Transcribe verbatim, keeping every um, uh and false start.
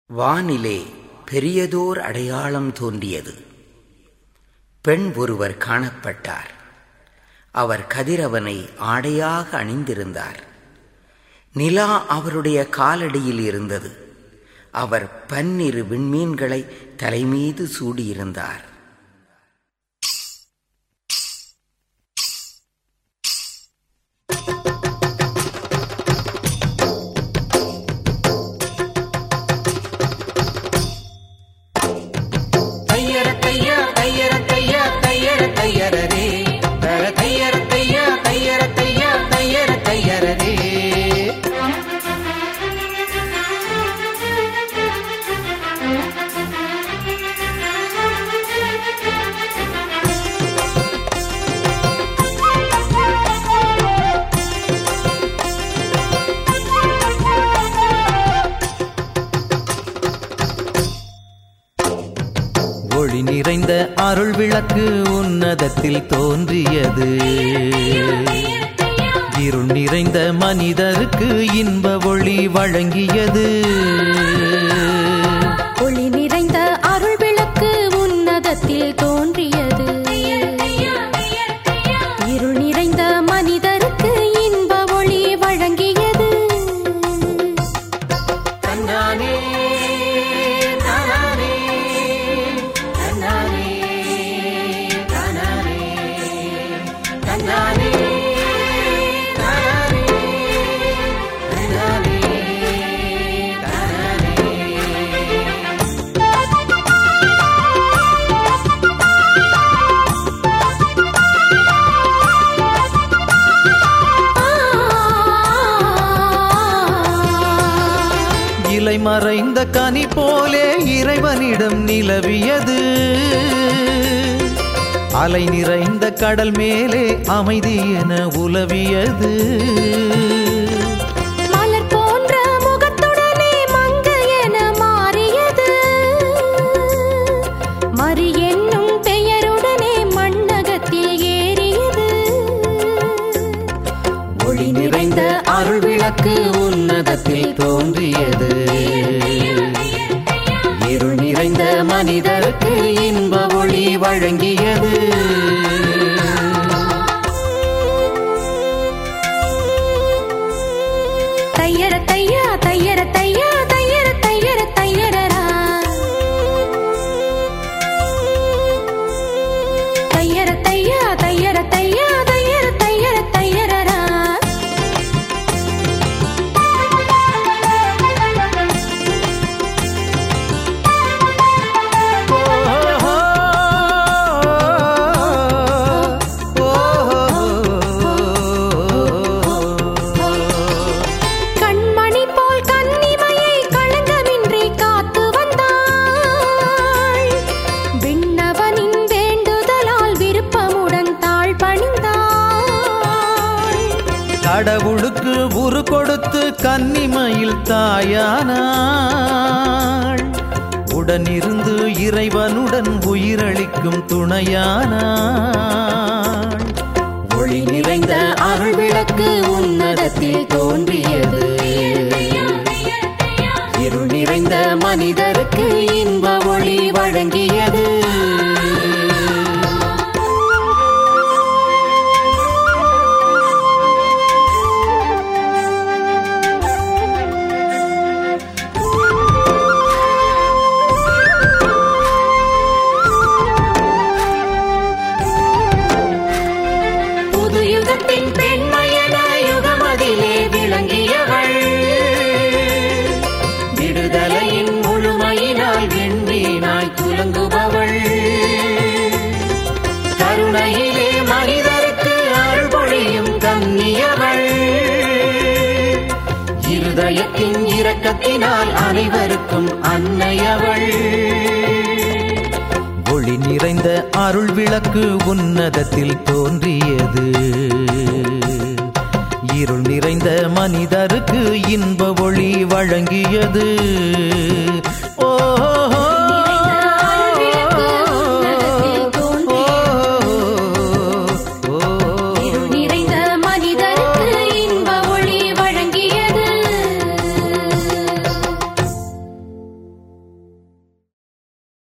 வானிலே பெரியதோர் அடையாளம் தோன்றியது. பெண் ஒருவர் காணப்பட்டார். அவர் கதிரவனை ஆடையாக அணிந்திருந்தார். நிலா அவருடைய காலடியில் இருந்தது. அவர் பன்னிரு விண்மீன்களை தலைமீது சூடியிருந்தார். ஒளி நிறைந்த அருள் விளக்கு உன்னதத்தில் தோன்றியது. இருள் நிறைந்த மனிதருக்கு இன்ப ஒளி வழங்கியது. ஒளி நிறைந்த அருள் விளக்கு உன்னதத்தில் தோன்றியது. இருள் நிறைந்த மனிதருக்கு இன்ப ஒளி வழங்கியது. தன்னானே இலை மறைந்த கனி போலே இறைவனிடம் நிலவியது. அலை நிறைந்த கடல் மேலே அமைதி என உலவியது. மலர் போன்ற முகத்துடனே மங்கை என மாறியது. மரி என்னும் பெயருடனே மண்ணகத்தில் ஏறியது. ஒளி நிறைந்த அருள் விளக்கு உன்னதத்தில் தோன்றியது. இருள் நிறைந்த மனிதருக்கு இன்ப ஒளி வழங்கியது. தையர தையா தையர தையா தையர தையர தையரரா. தையர தையா தையர தையா தையர தையர தையரரா. கடவுளுக்கு உரு கொடுத்து கன்னிமையில் தாயானாள். உடனிருந்து இறைவனுடன் உயிரளிக்கும் துணையானாள். ஒளி நிறைந்த அருள் விளக்கு உன்னதத்தில் தோன்றியது. இருள் நிறைந்த மனிதருக்கு இன்ப ஒளி வழங்கியது. பெண்மையன யுகமதிலே விளங்கியவள். விடுதலையின் முழுமையினால் விண்மீனாய் துலங்குபவள். கருணையிலே மனிதருக்கு அருள் பொழியும் கன்னியவள். இருதயத்தின் இரக்கத்தினால் அனைவருக்கும் அன்னையவள். ஒளி நிறைந்த அருள் விளக்கு உன்னதத்தில் தோன்றியது. இருள் நிறைந்த மனிதருக்கு இன்ப ஒளி வழங்கியது.